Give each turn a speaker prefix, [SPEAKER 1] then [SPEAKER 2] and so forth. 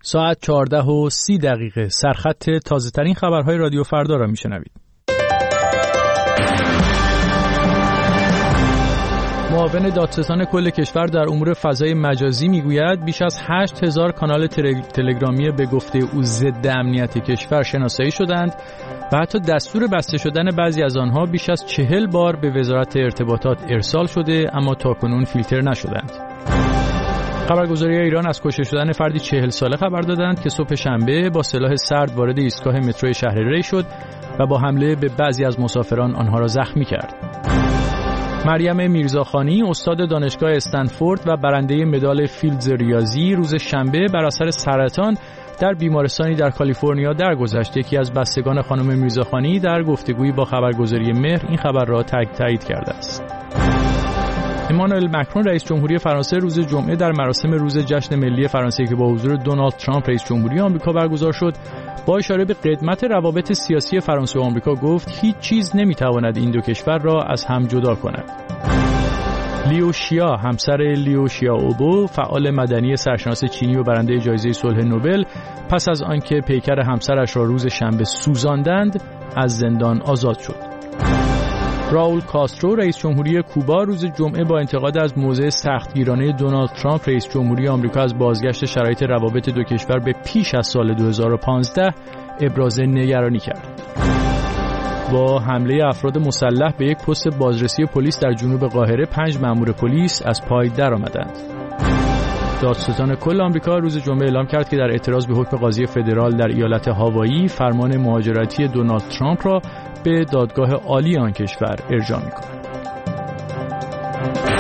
[SPEAKER 1] ساعت 14:30 سرخط تازه‌ترین خبرهای رادیو فردا را میشنوید. معاون دادستان کل کشور در امور فضای مجازی میگوید بیش از 8000 کانال تلگرامی به گفته او ضد امنیت کشور شناسایی شدند و حتی دستور بسته شدن بعضی از آنها بیش از 40 بار به وزارت ارتباطات ارسال شده اما تاکنون فیلتر نشدند. خبرگزاری‌های ایران از کشته شدن فردی 40 ساله خبر دادند که صبح شنبه با سلاح سرد وارد ایستگاه مترو شهر ری شد و با حمله به بعضی از مسافران آنها را زخمی کرد. مریم میرزاخانی استاد دانشگاه استنفورد و برنده مدال فیلدز ریاضی روز شنبه بر اثر سرطان در بیمارستانی در کالیفرنیا درگذشت. یکی از بستگان خانم میرزاخانی در گفتگویی با خبرگزاری مهر این خبر را تایید کرده است. امانوئل مکرون رئیس جمهوری فرانسه روز جمعه در مراسم روز جشن ملی فرانسه که با حضور دونالد ترامپ رئیس جمهوری آمریکا برگزار شد با اشاره به قدمت روابط سیاسی فرانسه و آمریکا گفت هیچ چیز نمیتواند این دو کشور را از هم جدا کند. لیو شیا همسر لیو شیائوبو فعال مدنی سرشناس چینی و برنده جایزه صلح نوبل پس از آنکه پیکر همسرش را روز شنبه سوزاندند از زندان آزاد شد. راول کاسترو رئیس جمهوری کوبا روز جمعه با انتقاد از موضع سختگیرانه دونالد ترامپ رئیس جمهوری آمریکا از بازگشت شرایط روابط دو کشور به پیش از سال 2015 ابراز نگرانی کرد. با حمله افراد مسلح به یک پست بازرسی پلیس در جنوب قاهره 5 مأمور پلیس از پای درآمدند. دادستان کل آمریکا روز جمعه اعلام کرد که در اعتراض به حکم قاضی فدرال در ایالت هاوایی فرمان مهاجرتی دونالد ترامپ را به دادگاه عالی آن کشور ارجاع می‌کند.